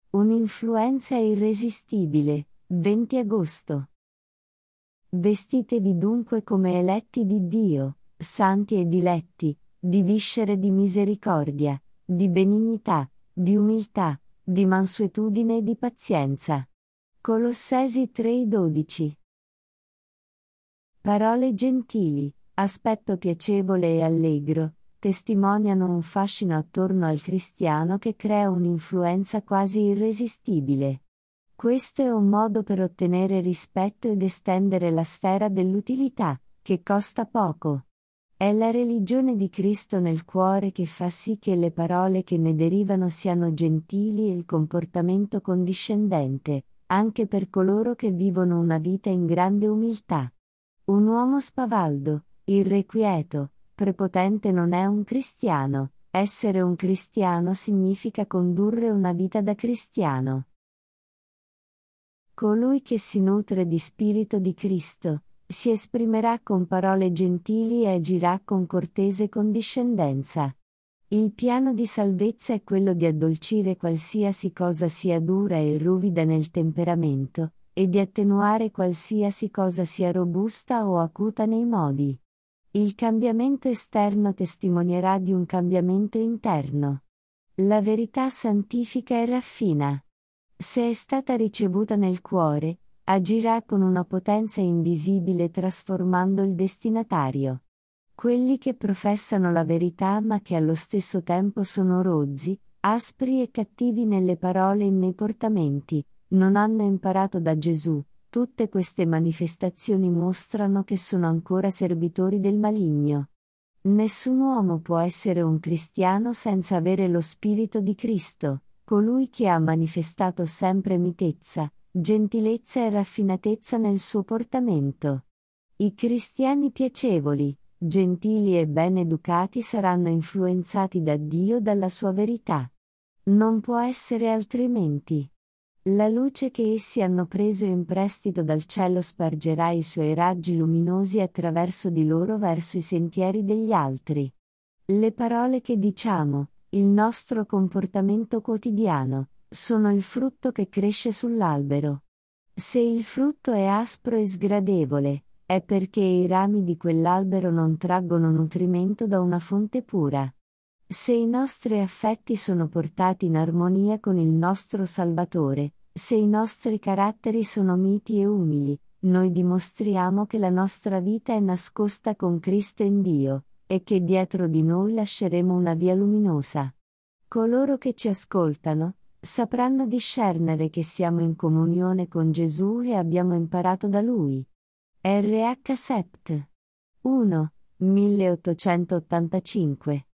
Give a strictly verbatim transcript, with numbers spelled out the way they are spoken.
Un'influenza irresistibile, venti agosto. Vestitevi dunque come eletti di Dio, santi e diletti, di viscere di misericordia, di benignità, di umiltà, di mansuetudine e di pazienza. Colossesi tre dodici. Parole gentili, aspetto piacevole e allegro, testimoniano un fascino attorno al cristiano che crea un'influenza quasi irresistibile. Questo è un modo per ottenere rispetto ed estendere la sfera dell'utilità, che costa poco. È la religione di Cristo nel cuore che fa sì che le parole che ne derivano siano gentili e il comportamento condiscendente, anche per coloro che vivono una vita in grande umiltà. Un uomo spavaldo, irrequieto, prepotente non è un cristiano. Essere un cristiano significa condurre una vita da cristiano. Colui che si nutre di spirito di Cristo, si esprimerà con parole gentili e agirà con cortese condiscendenza. Il piano di salvezza è quello di addolcire qualsiasi cosa sia dura e ruvida nel temperamento, e di attenuare qualsiasi cosa sia robusta o acuta nei modi. Il cambiamento esterno testimonierà di un cambiamento interno. La verità santifica e raffina. Se è stata ricevuta nel cuore, agirà con una potenza invisibile trasformando il destinatario. Quelli che professano la verità ma che allo stesso tempo sono rozzi, aspri e cattivi nelle parole e nei portamenti, non hanno imparato da Gesù. Tutte queste manifestazioni mostrano che sono ancora servitori del maligno. Nessun uomo può essere un cristiano senza avere lo spirito di Cristo, colui che ha manifestato sempre mitezza, gentilezza e raffinatezza nel suo portamento. I cristiani piacevoli, gentili e ben educati saranno influenzati da Dio dalla sua verità. Non può essere altrimenti. La luce che essi hanno preso in prestito dal cielo spargerà i suoi raggi luminosi attraverso di loro verso i sentieri degli altri. Le parole che diciamo, il nostro comportamento quotidiano, sono il frutto che cresce sull'albero. Se il frutto è aspro e sgradevole, è perché i rami di quell'albero non traggono nutrimento da una fonte pura. Se i nostri affetti sono portati in armonia con il nostro Salvatore, se i nostri caratteri sono miti e umili, noi dimostriamo che la nostra vita è nascosta con Cristo in Dio, e che dietro di noi lasceremo una via luminosa. Coloro che ci ascoltano, sapranno discernere che siamo in comunione con Gesù e abbiamo imparato da Lui. R H Sept. uno, milleottocentottantacinque